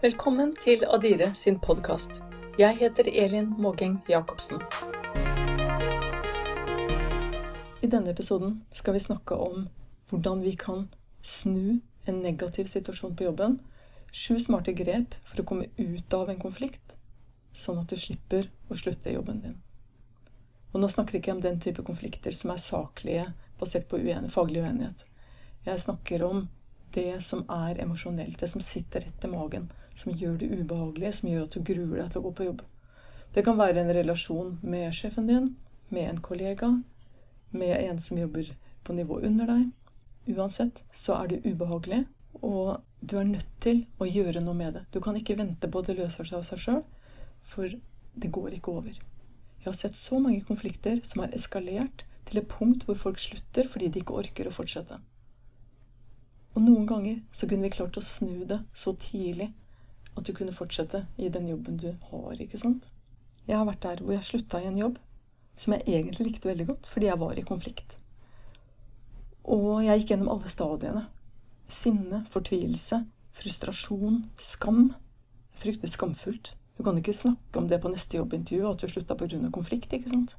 Velkommen til Adire sin podcast. Jeg heter Elin Mågeng Jakobsen. I denne episoden skal vi snakke om hvordan vi kan snu en negativ situasjon på jobben, 7 smarte grep for å komme ut av en konflikt, sånn at du slipper å slutte i jobben din. Og nå snakker jeg ikke om den type konflikter som saklige, basert på faglig uenighet. Jeg snakker om det som emosjonelt, det som sitter rett i magen, som gjør det ubehagelig, som gjør at du gruer deg til å gå på jobb. Det kan være en relasjon med sjefen din, med en kollega, med en som jobber på nivå under deg. Uansett så det ubehagelig, og du nødt til å gjøre noe med det. Du kan ikke vente på at det løser seg av seg selv, for det går ikke over. Jeg har sett så mange konflikter som har eskalert til et punkt hvor folk slutter fordi de ikke orker å fortsette. Og noen ganger så kunne vi klart å snu det så tidlig at du kunne fortsette i den jobben du har, ikke sant? Jeg har vært der hvor jeg sluttet i en jobb som jeg egentlig likte veldig godt, fordi jeg var i konflikt. Og jeg gikk gjennom alle stadiene. Sinne, fortvilelse, frustrasjon, skam. Fryktelig skamfullt. Du kan ikke snakke om det på neste jobbintervju, at du sluttet på grunn av konflikt, ikke sant?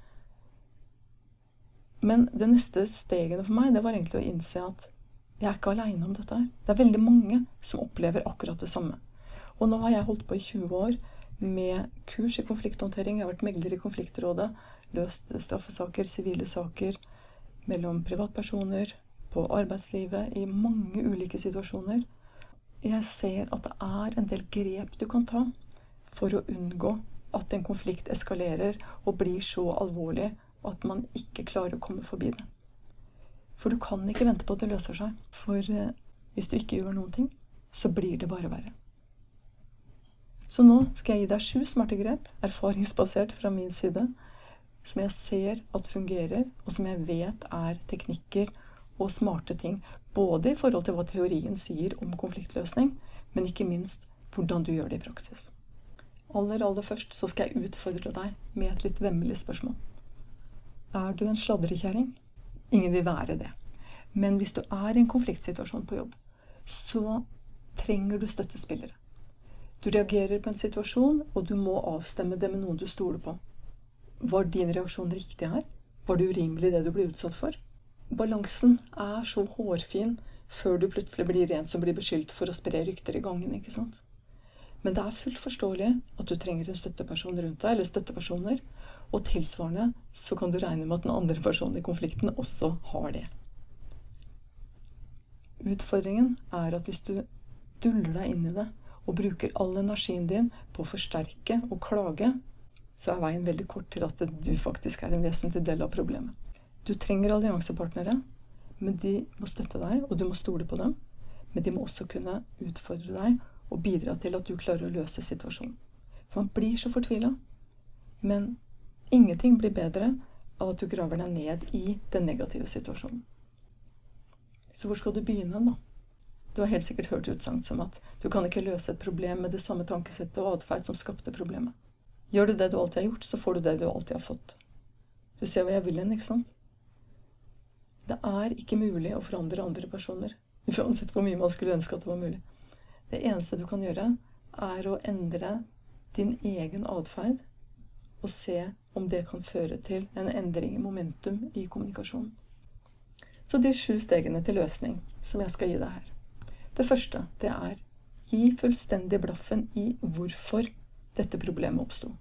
Men det neste stegene for meg, det var egentlig å innse at jeg ikke alene om dette her. Det veldig mange som opplever akkurat det samme. Og nå har jeg holdt på i 20 år med kurs i konflikthåndtering. Jeg har vært megler i konfliktrådet, løst straffesaker, sivile saker, mellom privatpersoner, på arbeidslivet, i mange ulike situasjoner. Jeg ser at det en del grep du kan ta for å unngå at en konflikt eskalerer og blir så alvorlig at man ikke klarer å komme forbi det. For du kan ikke vente på at det løser seg. For hvis du ikke gjør noen ting, så blir det bare verre. Så nå skal jeg gi deg 7 smarte grep, erfaringsbasert fra min side, som jeg ser at fungerer, og som jeg vet teknikker og smarte ting, både i forhold til hva teorien sier om konfliktløsning, men ikke minst hvordan du gjør det i praksis. Aller først så skal jeg utfordre deg med et litt vemmelig spørsmål. Du en sladrekjæring? Ingen vil være det. Men hvis du i en konfliktsituasjon på jobb, så trenger du støttespillere. Du reagerer på en situasjon, og du må avstemme det med noen du stoler på. Var din reaksjon riktig her? Var det urimelig det du ble utsatt for? Balansen så hårfin før du plutselig blir en som blir beskyldt for å spre rykter i gangen, ikke sant? Men det fullt forståelig at du trenger en støtteperson rundt deg, eller støttepersoner, og tilsvarende så kan du regne med at den andre personen i konflikten også har det. Utfordringen at hvis du duller deg inn i det, og bruker all energien din på å forsterke og klage, så veien veldig kort til at du faktisk en vesentlig del av problemet. Du trenger alliansepartnere, men de må støtte deg, og du må stole på dem, men de må også kunne utfordre deg og bidra til at du klarer å løse situasjonen. For man blir så fortvilet, men ingenting blir bedre av at du graver deg ned i den negative situasjonen. Så hvor skal du begynne da? Du har helt sikkert hørt utsagn som at du kan ikke løse et problem med det samme tankesettet og atferd som skapte problemet. Gjør du det du alltid har gjort, så får du det du alltid har fått. Du ser hva jeg vil ikke sant? Det ikke mulig å forandre andre personer, uansett hvor mye man skulle ønske at det var mulig. Det eneste du kan gjøre å endre din egen atferd og se om det kan føre til en endring i momentum i kommunikasjonen. Så de 7 stegene til løsning som jeg skal gi deg her. Det første, det gi fullstendig blaffen i hvorfor dette problemet oppstod.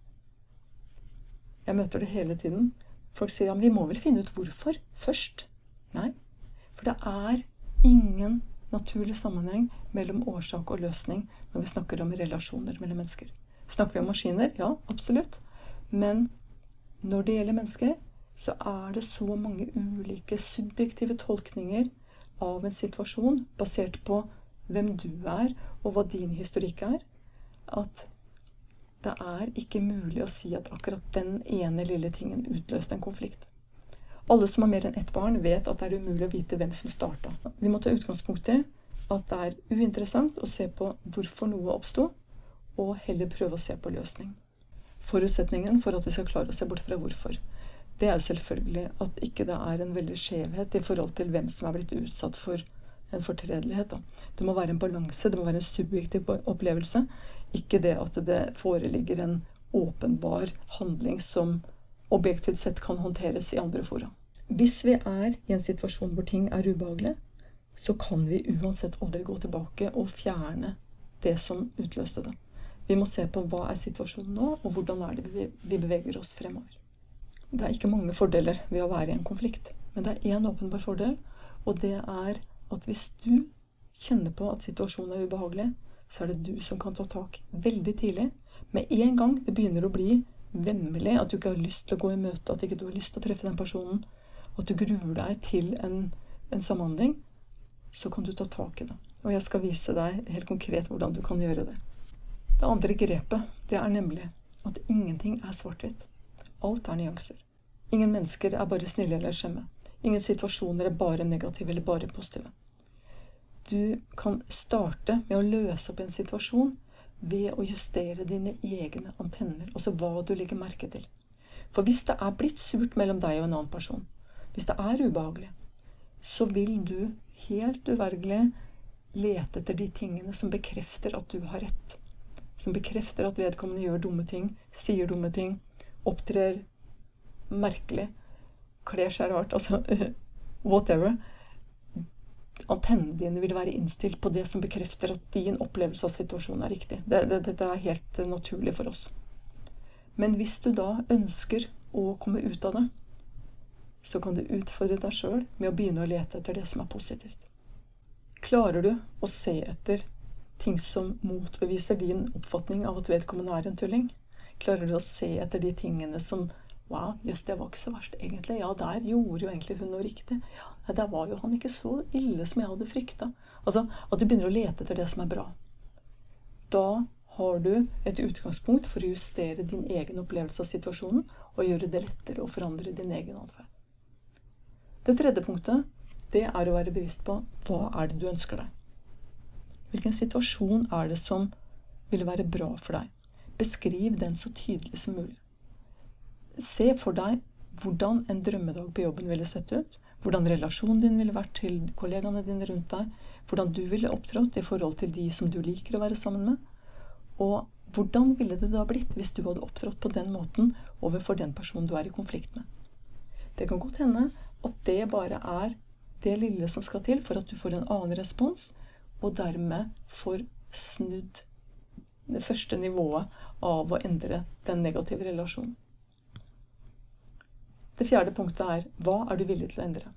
Jeg møter det hele tiden. Folk sier, vi må vel finne ut hvorfor først. Nei, for det ingen naturlig sammenheng mellom årsak og løsning når vi snakker om relasjoner mellom mennesker. Snakker vi om maskiner? Ja, absolutt. Men når det gjelder mennesker, så det så mange ulike subjektive tolkninger av en situasjon, basert på hvem du og hva din historikk at det ikke mulig å si at akkurat den ene lille tingen utløste en konflikt. Alle som har mer enn ett barn vet at det umulig å vite hvem som startet. Vi må ta utgangspunkt i at det uinteressant å se på hvorfor noe oppstod, og heller prøve å se på løsning. Forutsetningen for at vi skal klare å se bort fra hvorfor, det jo selvfølgelig at ikke det en veldig skjevhet i forhold til hvem som blitt utsatt for en fortredelighet. Da. Det må være en balanse, det må være en subjektiv opplevelse. Ikke det at det foreligger en åpenbar handling som objektivt sett kan håndteres i andre fora. Hvis vi er i en situasjon hvor ting er ubehagelig, så kan vi uansett aldri gå tilbake og fjerne det som utløste det. Vi må se på hva er situasjonen nå, og hvordan er det vi beveger oss fremover. Det er ikke mange fordeler ved å være i en konflikt, men det er en åpenbar fordel, og det er at hvis du kjenner på at situasjonen er ubehagelig, så er det du som kan ta tak veldig tidlig. Med en gang det begynner å bli vemmelig, at du ikke har lyst til å gå i møte, at ikke du har lyst til å treffe den personen, at du gruer deg til en samhandling, så kan du ta tak i det. Og jeg skal vise deg helt konkret hvordan du kan gjøre det. Det andre grepet, det er nemlig at ingenting er svart-hvitt. Alt er nyanser. Ingen mennesker er bare snille eller skjemme. Ingen situasjoner er bare negative eller bare positive. Du kan starte med å løse opp en situasjon ved å justere dine egne antenner, altså hva du legger merke til. For hvis det er blitt surt mellom deg og en annen person, hvis det er ubehagelig, så vil du helt uvergelig lete etter de tingene som bekrefter at du har rett. Som bekrefter at vedkommende gjør dumme ting, sier dumme ting, opptrer merkelig, kler seg rart, altså whatever. Antennene dine vil være innstilt på det som bekrefter at din opplevelse av situasjonen er riktig. Dette er helt naturlig for oss. Men hvis du da ønsker å komme ut av det, så kan du utfordre deg selv med å begynne å lete etter det som er positivt. Klarer du å se etter ting som motbeviser din oppfatning av at vedkommende er en tulling? Klarer du å se etter de tingene som wow, just det var ikke så verst egentlig. Ja, der gjorde jo egentlig hun noe riktig. Ja, der var jo han ikke så ille som jeg hadde fryktet. Altså, at du begynner å lete etter det som er bra. Da har du et utgangspunkt for å justere din egen opplevelse av situasjonen og gjøre det lettere å forandre din egen atferd. Det tredje punktet, det er å være bevisst på hva er det du ønsker deg. Hvilken situasjon er det som vil være bra for deg? Beskriv den så tydelig som mulig. Se for deg hvordan en drømmedag på jobben ville sett ut, hvordan relasjonen din ville vært til kollegaene dine rundt deg, hvordan du ville opptrådt i forhold til de som du liker å være sammen med, og hvordan ville det da blitt hvis du hadde opptrådt på den måten overfor den personen du er i konflikt med. Det kan godt hende at det bare er det lille som skal til for at du får en annen respons, og dermed får snudd det første nivået av å endre den negative relasjonen. Det fjerde punktet er, hva er du villig til å endre?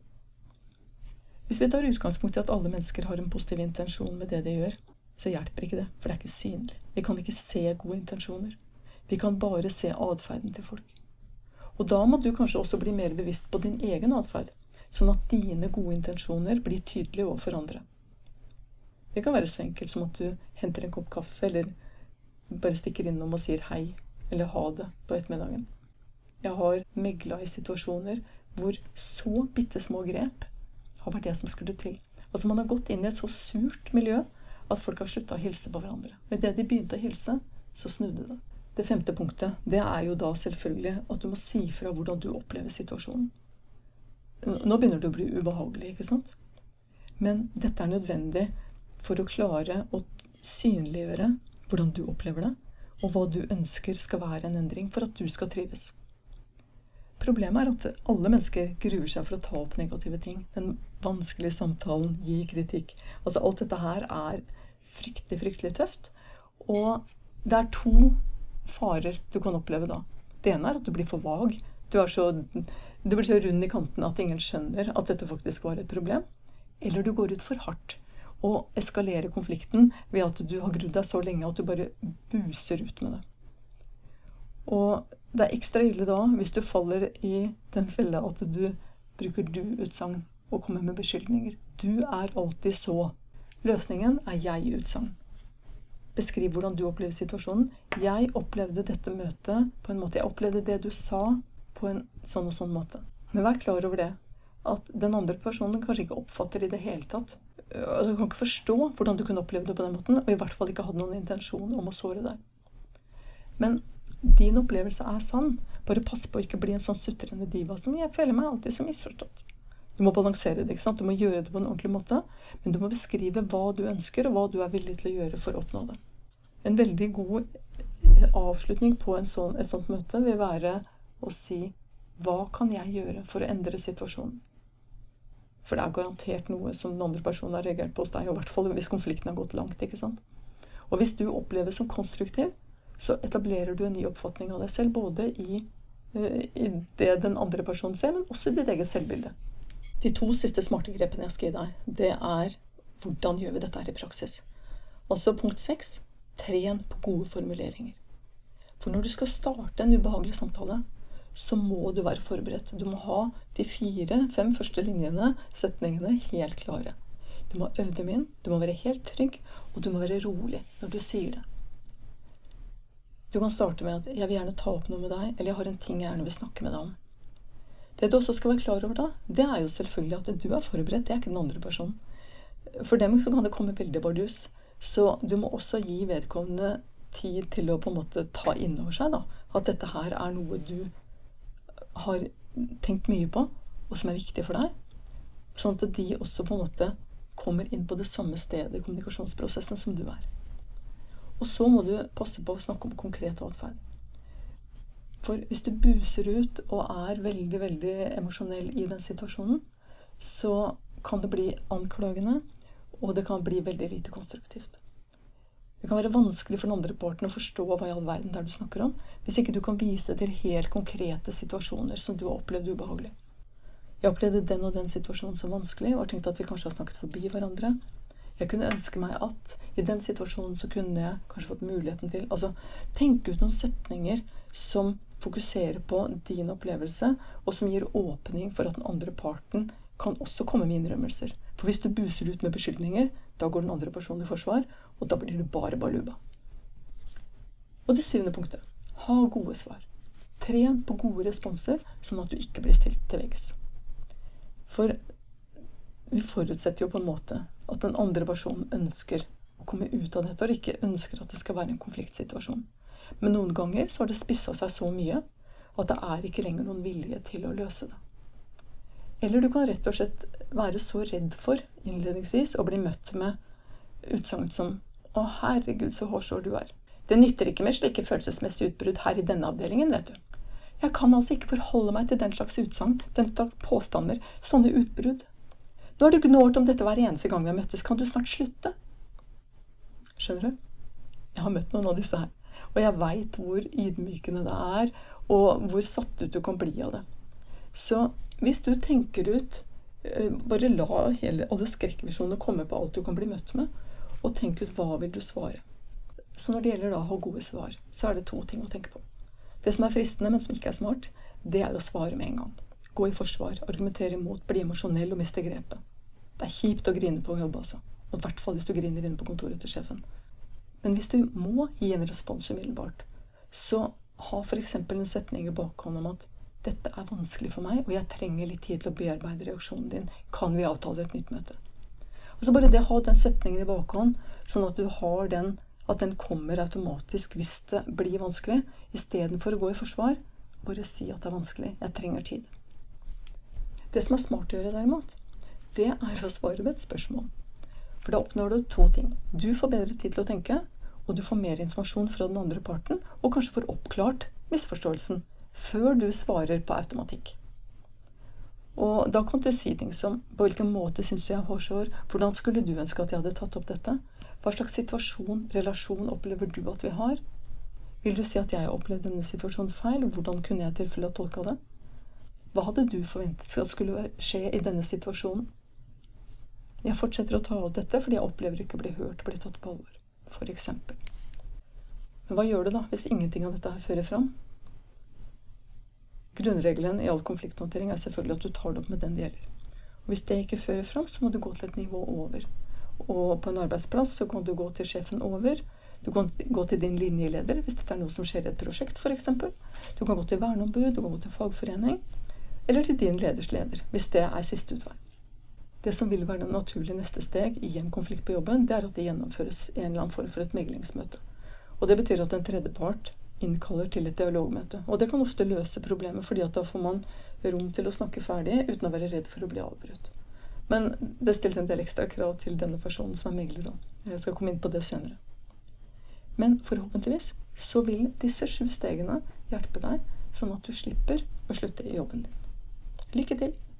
Hvis vi tar utgangspunkt i at alle mennesker har en positiv intensjon med det de gjør, så hjelper ikke det, for det er ikke synlig. Vi kan ikke se gode intensjoner. Vi kan bare se adferden til folk. Og da må du kanskje også bli mer bevisst på din egen adferd, sånn at dine gode intensjoner blir tydelige overfor andre. Det kan være så enkelt som at du henter en kopp kaffe, eller bare stikker innom og sier hei, eller ha det på ettermiddagen. Jeg har meglet i situasjoner hvor så bittesmå grep har vært det som skulle til. Altså man har gått inn i et så surt miljø at folk har sluttet å hilse på hverandre. Med det de begynte å hilse, så snudde det. Det femte punktet, det er jo da selvfølgelig at du må si fra hvordan du opplever situasjonen. Nå begynner det å bli ubehagelig, ikke sant? Men dette er nødvendig for å klare å synliggjøre hvordan du opplever det, og hva du ønsker skal være en endring for at du skal trives. Problemet er at alle mennesker gruer seg for å ta opp negative ting. Den vanskelige samtalen, gi kritikk. Altså alt dette her er fryktelig, fryktelig tøft. Og det er to farer du kan oppleve da. Det ene er at du blir for vag. Du blir så rund i kanten at ingen skjønner at dette faktisk var et problem. Eller du går ut for hardt og eskalerer konflikten ved at du har grudd deg så lenge at du bare buser ut med det. Og det er ekstra ille da hvis du faller i den felle at du bruker du-utsagn og kommer med beskyldninger. Du er alltid så. Løsningen er jeg-utsagn. Beskriv hvordan du opplever situasjonen. Jeg opplevde dette møtet på en måte. Jeg opplevde det du sa på en sånn og sånn måte. Men vær klar over det, at den andre personen kanskje ikke oppfatter i det hele tatt. Du kan ikke forstå hvordan du kunne oppleve det på den måten, og i hvert fall ikke hadde noen intensjon om å såre deg. Men din opplevelse er sann. Bare pass på å ikke bli en sånn sutrende diva som jeg føler meg alltid så misforstått. Du må balansere det, ikke sant? Du må gjøre det på en ordentlig måte, men du må beskrive hva du ønsker, og hva du er villig til å gjøre for å oppnå det. En veldig god avslutning på et sånt møte vil være å si, hva kan jeg gjøre for å endre situasjonen? For det er garantert noe som den andre personen har reagert på hos deg, og i hvert fall hvis konflikten har gått langt, ikke sant? Og hvis du oppleves som konstruktiv, så etablerer du en ny oppfatning av deg selv, både i det den andre personen ser, men også i ditt eget selvbilde. De 2 siste smarte grepene jeg skal gi deg, det er hvordan gjør vi dette her i praksis. Altså punkt 6, tren på gode formuleringer. For når du skal starte en ubehagelig samtale, så må du være forberedt. Du må ha de 4-5 første linjene, setningene, helt klare. Du må øve dem inn, du må være helt trygg, og du må være rolig når du sier det. Du kan starte med at jeg vil gjerne ta opp noe med deg, eller jeg har en ting jeg gjerne vil snakke med deg om. Det du også skal være klar over da, det er jo selvfølgelig at du er forberedt, det er ikke den andre personen. For dem så kan det komme veldig bardus, så du må også gi vedkommende tid til å på en måte ta inn over seg da, at dette her er noe du har tenkt mye på, og som er viktig for deg, sånn at de også på en måte kommer inn på det samme stedet i kommunikasjonsprosessen som du er. Og så må du passe på å snakke om konkret atferd. For hvis du buser ut og er veldig, veldig emosjonell i den situasjonen, så kan det bli anklagende, og det kan bli veldig lite konstruktivt. Det kan være vanskelig for den andre parten å forstå hva i all verden det er du snakker om, hvis ikke du kan vise til helt konkrete situasjoner som du har opplevd ubehagelig. Jeg opplevde den og den situasjonen som vanskelig, og har tenkt at vi kanskje har snakket forbi hverandre. Jeg kunne ønske meg at i den situasjonen så kunne jeg kanskje fått muligheten til, altså tenke ut noen setninger som fokuserer på din opplevelse, og som gir åpning for at den andre parten kan også komme med innrømmelser. For hvis du buser ut med beskyldninger, da går den andre personen i forsvar, og da blir du bare baluba. Og det 7. punktet, ha gode svar. Tren på gode responser, sånn at du ikke blir stilt til veggs. For vi forutsetter jo på en måte at den andre personen ønsker å komme ut av dette, og ikke ønsker at det skal være en konfliktsituasjon. Men noen ganger så har det spisset seg så mye, at det er ikke lenger noen vilje til å løse det. Eller du kan rett og slett være så redd for, innledningsvis, å bli møtt med utsagn som «Å, herregud, så hårsår du er. Det nytter ikke med slike følelsesmessige utbrudd her i denne avdelingen, vet du. Jeg kan altså ikke forholde meg til den slags utsagn, den slags påstander, sånne utbrudd. Nå har du gnålt om dette hver eneste gang vi har møttes, kan du snart slutte?» Skjønner du? Jeg har møtt noen av disse her, og jeg vet hvor ydmykende det er, og hvor satt ut du kan bli av det. Så hvis du tenker ut, bare la alle skrekkvisjoner komme på alt du kan bli møtt med, og tenk ut hva vil du svare. Så når det gjelder da å ha gode svar, så er det 2 ting å tenke på. Det som er fristende, men som ikke er smart, det er å svare med en gang. Gå i forsvar, argumentere imot, bli emosjonell og miste grepet. Det er kjipt å grine på jobb, altså. Og i hvert fall hvis du griner inne på kontoret til sjefen. Men hvis du må gi en respons umiddelbart, så ha for eksempel en setning i bakhånd om at dette er vanskelig for meg, og jeg trenger litt tid til å bearbeide reaksjonen din. Kan vi avtale et nytt møte? Og så bare det å ha den setningen i bakhånd, sånn at du har den, at den kommer automatisk hvis det blir vanskelig, i stedet for å gå i forsvar, bare si at det er vanskelig, jeg trenger tid. Det som er smart å gjøre derimot, det er å svare med et spørsmål. For da oppnår du 2 ting. Du får bedre tid til å tenke, og du får mer informasjon fra den andre parten, og kanskje får oppklart misforståelsen, før du svarer på automatikk. Og da kan du si ting som, på hvilken måte synes du jeg har hårsår? Hvordan skulle du ønske at jeg hadde tatt opp dette? Hva slags situasjon, relasjon opplever du at vi har? Vil du si at jeg har opplevd denne situasjonen feil? Hvordan kunne jeg i tilfelle ha tolket det? Hva hadde du forventet at skulle skje i denne situasjonen? Jeg fortsetter å ta av dette, fordi jeg opplever ikke å bli hørt og bli tatt på alvor, for eksempel. Men hva gjør du da, hvis ingenting av dette her fører fram? Grunnregelen i all konflikthåndtering er selvfølgelig at du tar det opp med den det gjelder. Og hvis det ikke fører fram, så må du gå til et nivå over. Og på en arbeidsplass så kan du gå til sjefen over. Du kan gå til din linjeleder, hvis dette er noe som skjer i et prosjekt, for eksempel. Du kan gå til verneombud, du kan gå til fagforening, eller til din leders leder, hvis det er siste utvei. Det som vil være det naturlige neste steg i en konflikt på jobben, det er at det gjennomføres en eller annen form for et meglingsmøte. Og det betyr at en tredje part innkaller til et dialogmøte. Og det kan ofte løse problemet, fordi at da får man rom til å snakke ferdig uten å være redd for å bli avbrutt. Men det stilte en del ekstra krav til denne personen som megler da. Jeg skal komme inn på det senere. Men forhåpentligvis så vil disse 7 stegene hjelpe deg, sånn at du slipper å slutte i jobben din. Lykke til!